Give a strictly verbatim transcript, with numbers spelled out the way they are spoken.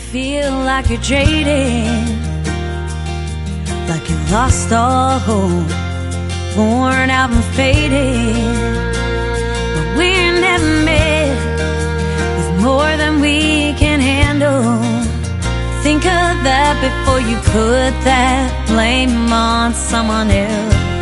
feel like you're jaded, like you lost all hope, worn out and faded. But we're never met with more than we can handle. Think of that before you put that blame on someone else.